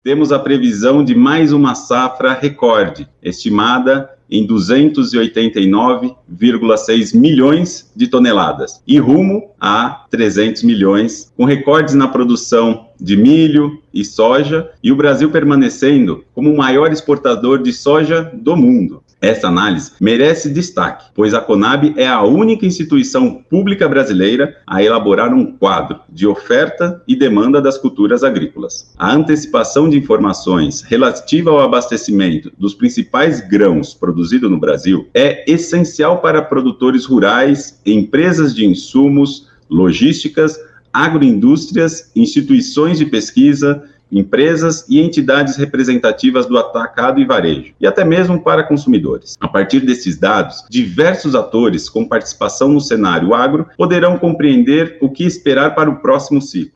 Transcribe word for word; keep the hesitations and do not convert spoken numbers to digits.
temos a previsão de mais uma safra recorde, estimada em duzentos e oitenta e nove vírgula seis milhões de toneladas, e rumo a trezentos milhões, com recordes na produção de milho e soja, e o Brasil permanecendo como o maior exportador de soja do mundo. Essa análise merece destaque, pois a Conab é a única instituição pública brasileira a elaborar um quadro de oferta e demanda das culturas agrícolas. A antecipação de informações relativa ao abastecimento dos principais grãos produzidos no Brasil é essencial para produtores rurais, empresas de insumos, logísticas, agroindústrias, instituições de pesquisa, empresas e entidades representativas do atacado e varejo, e até mesmo para consumidores. A partir desses dados, diversos atores com participação no cenário agro poderão compreender o que esperar para o próximo ciclo.